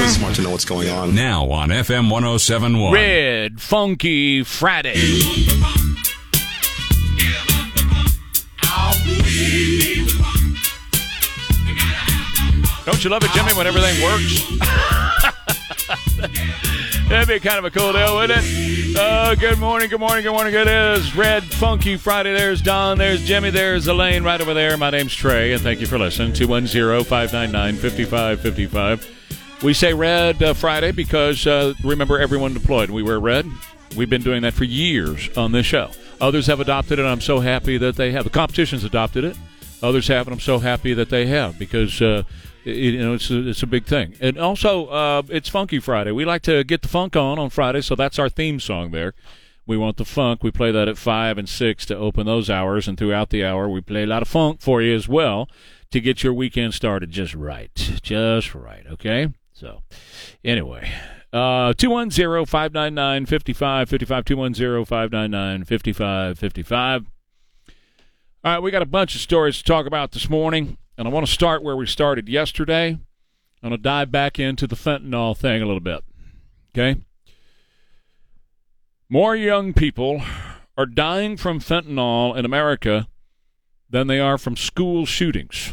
always smart to know what's going on. Now on FM 107.1. Red Funky Friday. Don't you love it, Jimmy, when everything works? That'd be kind of a cool deal, wouldn't it? Good morning. It is Red Funky Friday. There's Don, there's Jimmy, there's Elaine right over there. My name's Trey, and thank you for listening. 210-599-5555. We say Red Friday because, remember, everyone deployed. We wear red. We've been doing that for years on this show. Others have adopted it, and I'm so happy that they have. The competition's adopted it. Others haven't. I'm so happy that they have because it's a big thing. And also, it's Funky Friday. We like to get the funk on Friday, so that's our theme song there. We want the funk. We play that at 5 and 6 to open those hours, and throughout the hour we play a lot of funk for you as well to get your weekend started just right, okay? So, anyway, 210-599-5555, 210-599-5555. All right, we got a bunch of stories to talk about this morning, and I want to start where we started yesterday. I'm going to dive back into the fentanyl thing a little bit, okay? More young people are dying from fentanyl in America than they are from school shootings.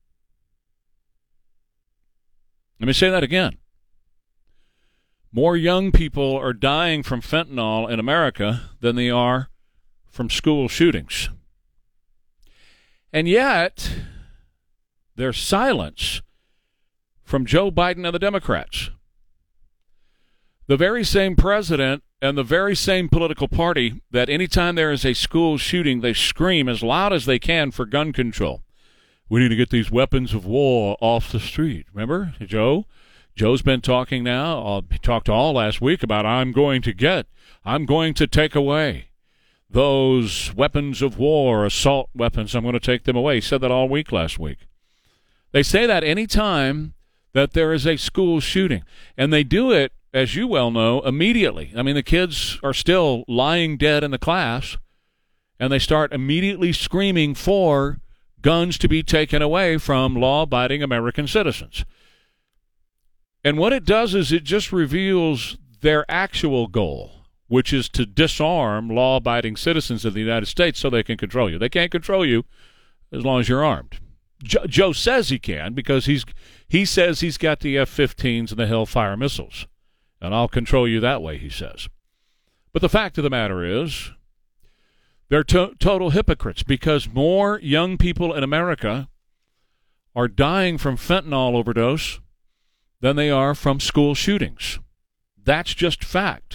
Let me say that again. More young people are dying from fentanyl in America than they are from school shootings. And yet, there's silence from Joe Biden and the Democrats. The very same president and the very same political party that anytime there is a school shooting, they scream as loud as they can for gun control. We need to get these weapons of war off the street. Remember, Joe? Joe's been talking now, he talked all last week about I'm going to take away those weapons of war, assault weapons. I'm going to take them away. He said that all week last week. They say that any time that there is a school shooting. And they do it, as you well know, immediately. I mean, the kids are still lying dead in the class, and they start immediately screaming for guns to be taken away from law-abiding American citizens. And what it does is it just reveals their actual goal, which is to disarm law-abiding citizens of the United States so they can control you. They can't control you as long as you're armed. Joe says he can because he says he's got the F-15s and the Hellfire missiles, and I'll control you that way, he says. But the fact of the matter is they're total hypocrites because more young people in America are dying from fentanyl overdose than they are from school shootings. That's just fact.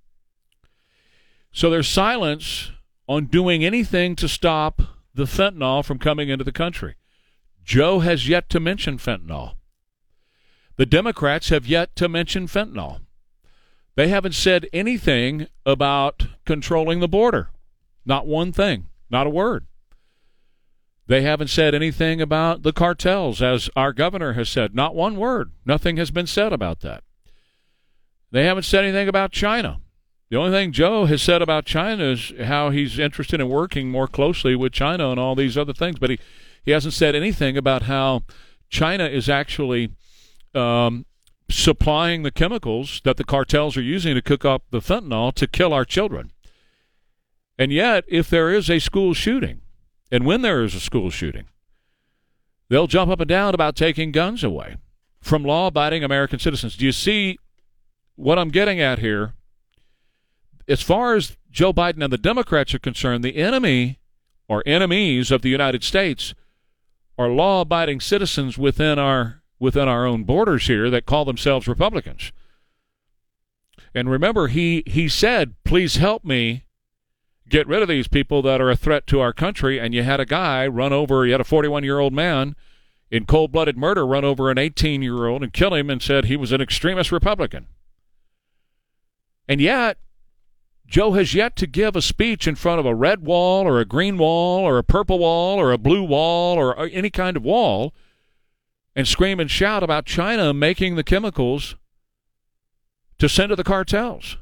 So there's silence on doing anything to stop the fentanyl from coming into the country. Joe has yet to mention fentanyl. The Democrats have yet to mention fentanyl. They haven't said anything about controlling the border. Not one thing. Not a word. They haven't said anything about the cartels, as our governor has said. Not one word. Nothing has been said about that. They haven't said anything about China. The only thing Joe has said about China is how he's interested in working more closely with China and all these other things. But he hasn't said anything about how China is actually supplying the chemicals that the cartels are using to cook up the fentanyl to kill our children. And yet, if there is a school shooting, and when there is a school shooting, they'll jump up and down about taking guns away from law-abiding American citizens. Do you see what I'm getting at here? As far as Joe Biden and the Democrats are concerned, the enemy or enemies of the United States are law-abiding citizens within our own borders here that call themselves Republicans. And remember, he said, please help me get rid of these people that are a threat to our country. And you had a guy run over, you had a 41-year-old man in cold-blooded murder run over an 18-year-old and kill him and said he was an extremist Republican. And yet, Joe has yet to give a speech in front of a red wall or a green wall or a purple wall or a blue wall or any kind of wall and scream and shout about China making the chemicals to send to the cartels.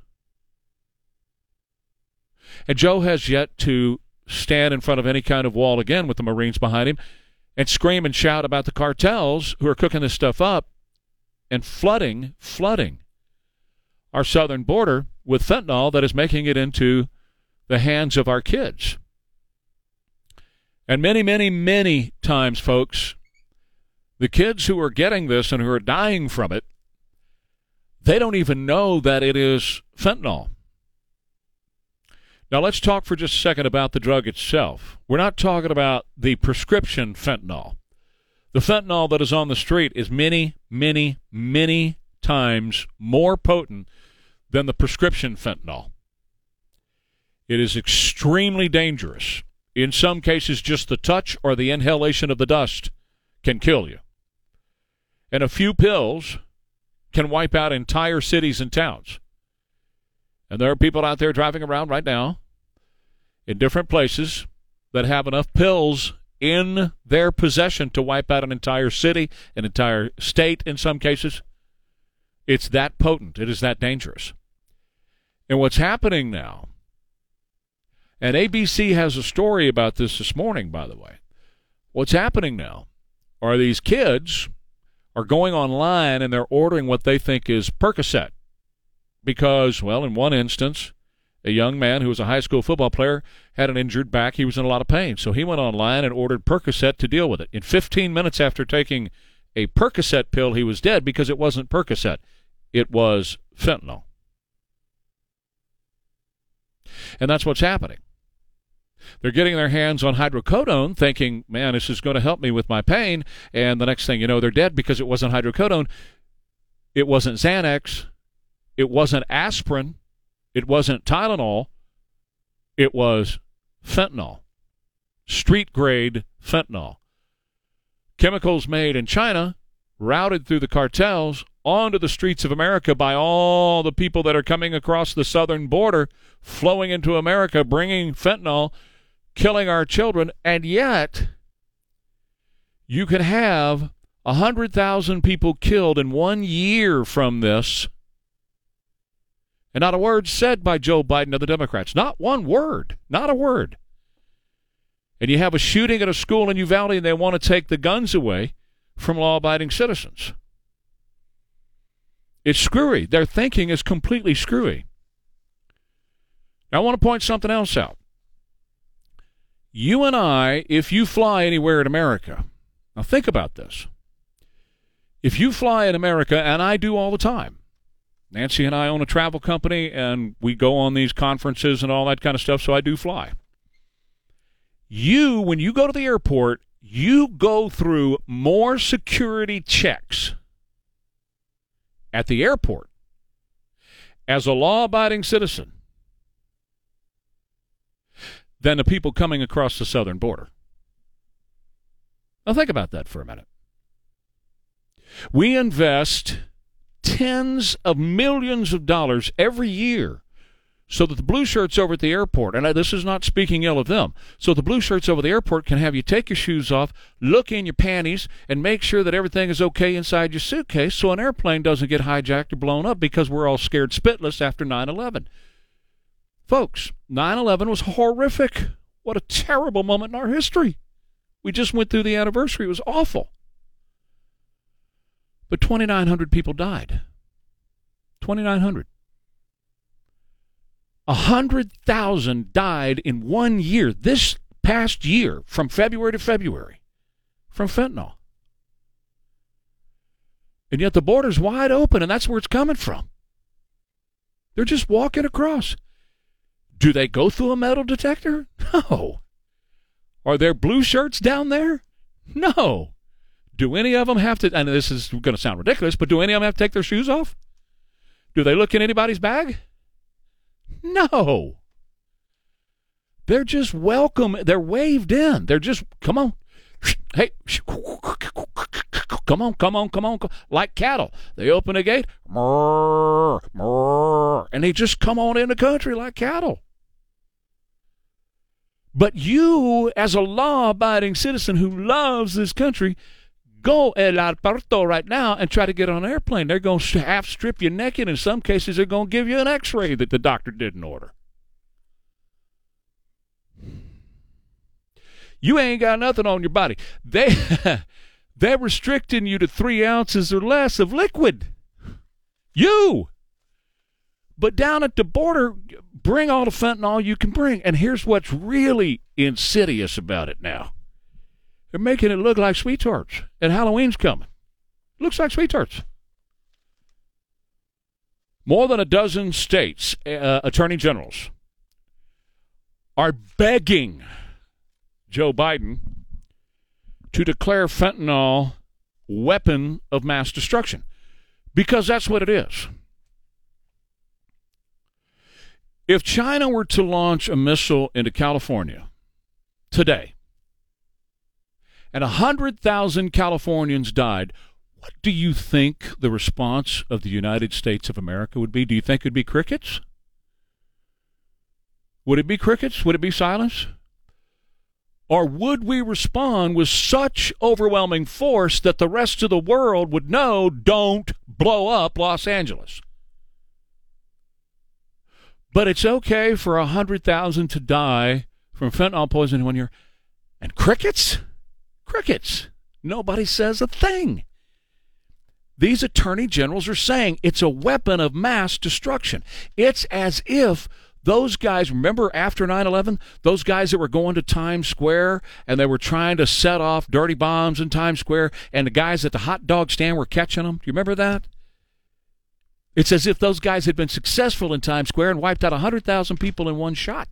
And Joe has yet to stand in front of any kind of wall again with the Marines behind him and scream and shout about the cartels who are cooking this stuff up and flooding our southern border with fentanyl that is making it into the hands of our kids. And many, many, many times, folks, the kids who are getting this and who are dying from it, they don't even know that it is fentanyl. Now, let's talk for just a second about the drug itself. We're not talking about the prescription fentanyl. The fentanyl that is on the street is many, many, many times more potent than the prescription fentanyl. It is extremely dangerous. In some cases, just the touch or the inhalation of the dust can kill you. And a few pills can wipe out entire cities and towns. And there are people out there driving around right now in different places that have enough pills in their possession to wipe out an entire city, an entire state in some cases. It's that potent. It is that dangerous. And what's happening now, and ABC has a story about this morning, by the way. What's happening now are these kids are going online and they're ordering what they think is Percocet. Because, well, in one instance, a young man who was a high school football player had an injured back. He was in a lot of pain. So he went online and ordered Percocet to deal with it. In 15 minutes after taking a Percocet pill, he was dead because it wasn't Percocet. It was fentanyl. And that's what's happening. They're getting their hands on hydrocodone thinking, man, this is going to help me with my pain. And the next thing you know, they're dead because it wasn't hydrocodone. It wasn't Xanax. It wasn't aspirin. It wasn't Tylenol. It was fentanyl. Street-grade fentanyl. Chemicals made in China, routed through the cartels onto the streets of America by all the people that are coming across the southern border, flowing into America, bringing fentanyl, killing our children, and yet you could have 100,000 people killed in 1 year from this, and not a word said by Joe Biden or the Democrats. Not one word. Not a word. And you have a shooting at a school in Uvalde, and they want to take the guns away from law-abiding citizens. It's screwy. Their thinking is completely screwy. Now, I want to point something else out. You and I, if you fly anywhere in America, now think about this. If you fly in America, and I do all the time, Nancy and I own a travel company, and we go on these conferences and all that kind of stuff, so I do fly. When you go to the airport, you go through more security checks at the airport as a law-abiding citizen than the people coming across the southern border. Now think about that for a minute. We invest tens of millions of dollars every year so that the blue shirts over at the airport, and this is not speaking ill of them, so the blue shirts over the airport can have you take your shoes off, look in your panties, and make sure that everything is okay inside your suitcase so an airplane doesn't get hijacked or blown up because we're all scared spitless after 9/11. Folks, 9/11 was horrific. What a terrible moment in our history. We just went through the anniversary. It was awful. But 2,900 people died. 2,900. 100,000 died in 1 year, this past year, from February to February, from fentanyl. And yet the border's wide open, and that's where it's coming from. They're just walking across. Do they go through a metal detector? No. Are there blue shirts down there? No. Do any of them have to, and this is going to sound ridiculous, but do any of them have to take their shoes off? Do they look in anybody's bag? No. They're just welcome. They're waved in. They're just, come on. Hey, come on. Like cattle. They open a gate, and they just come on in the country like cattle. But you, as a law-abiding citizen who loves this country, go El Aeropuerto right now and try to get on an airplane. They're going to half strip you naked. In some cases, they're going to give you an x-ray that the doctor didn't order. You ain't got nothing on your body. They're restricting you to 3 ounces or less of liquid. But down at the border, bring all the fentanyl you can bring. And here's what's really insidious about it now. They're making it look like sweet tarts, and Halloween's coming. Looks like sweet tarts. More than a dozen states' attorney generals are begging Joe Biden to declare fentanyl weapon of mass destruction, because that's what it is. If China were to launch a missile into California today and 100,000 Californians died, what do you think the response of the United States of America would be? Do you think it would be crickets? Would it be crickets? Would it be silence? Or would we respond with such overwhelming force that the rest of the world would know, don't blow up Los Angeles? But it's okay for 100,000 to die from fentanyl poisoning 1 year. And crickets? Crickets. Nobody says a thing. These attorney generals are saying it's a weapon of mass destruction. It's as if those guys, remember after 9/11, those guys that were going to Times Square and they were trying to set off dirty bombs in Times Square, and the guys at the hot dog stand were catching them? Do you remember that? It's as if those guys had been successful in Times Square and wiped out 100,000 people in one shot.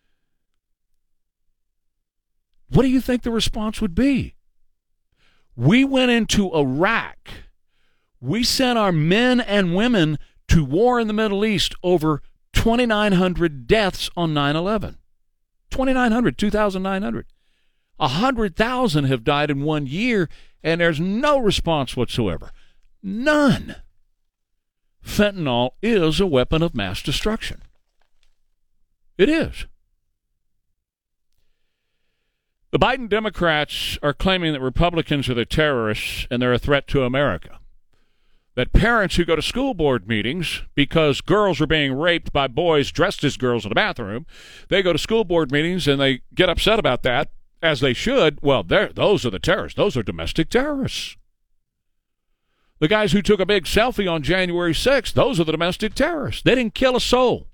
What do you think the response would be? We went into Iraq. We sent our men and women to war in the Middle East over 2,900 deaths on 9/11. 2,900. 100,000 have died in 1 year, and there's no response whatsoever. None. Fentanyl is a weapon of mass destruction. It is. The Biden Democrats are claiming that Republicans are the terrorists and they're a threat to America. That parents who go to school board meetings because girls are being raped by boys dressed as girls in the bathroom, they go to school board meetings and they get upset about that, as they should. Well, those are the terrorists. Those are domestic terrorists. The guys who took a big selfie on January 6th, those are the domestic terrorists. They didn't kill a soul.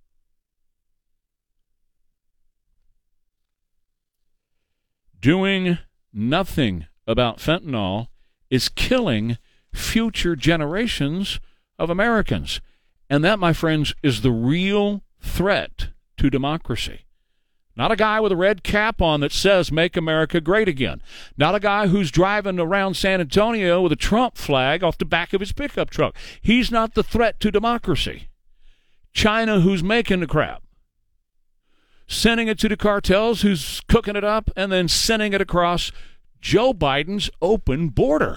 Doing nothing about fentanyl is killing future generations of Americans. And that, my friends, is the real threat to democracy. Not a guy with a red cap on that says, make America great again. Not a guy who's driving around San Antonio with a Trump flag off the back of his pickup truck. He's not the threat to democracy. China, who's making the crap, sending it to the cartels, who's cooking it up, and then sending it across Joe Biden's open border.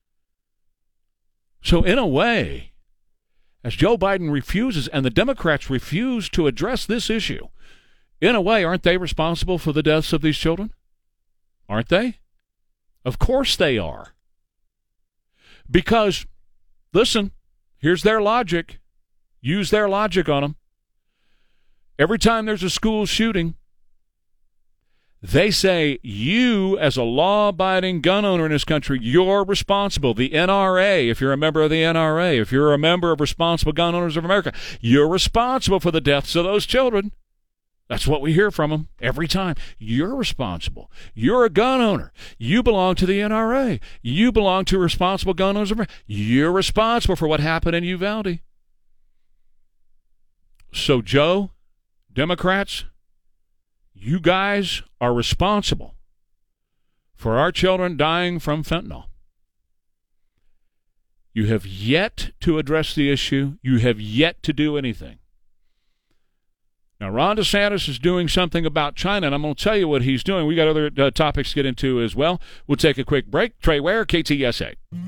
So in a way, as Joe Biden refuses, and the Democrats refuse to address this issue, in a way, aren't they responsible for the deaths of these children? Aren't they? Of course they are. Because, listen, here's their logic. Use their logic on them. Every time there's a school shooting, they say, you, as a law-abiding gun owner in this country, you're responsible. The NRA, if you're a member of the NRA, if you're a member of Responsible Gun Owners of America, you're responsible for the deaths of those children. That's what we hear from them every time. You're responsible. You're a gun owner. You belong to the NRA. You belong to Responsible Gun Owners of America. You're responsible for what happened in Uvalde. So, Joe, Democrats, you guys are responsible for our children dying from fentanyl. You have yet to address the issue. You have yet to do anything. Now, Ron DeSantis is doing something about China, and I'm going to tell you what he's doing. We got other topics to get into as well. We'll take a quick break. Trey Ware, KTSA.